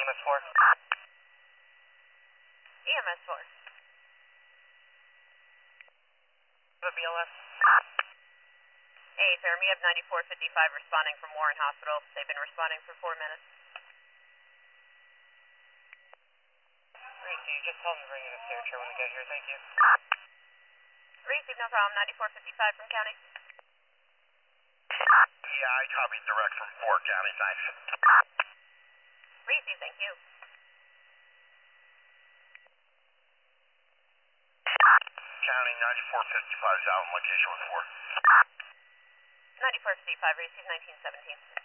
EMS 4. EMS 4. The BLS. Hey, sir, we have 9455 responding from Warren Hospital. They've been responding for 4 minutes. Reese, just tell them to bring in a stair chair when they get here. Thank you. Receive, no problem. 9455 from County. Yeah, I copied direct from Fort County, thanks. Receive, thank you. County 9455 is out on location with 4. 9455, receive 1917.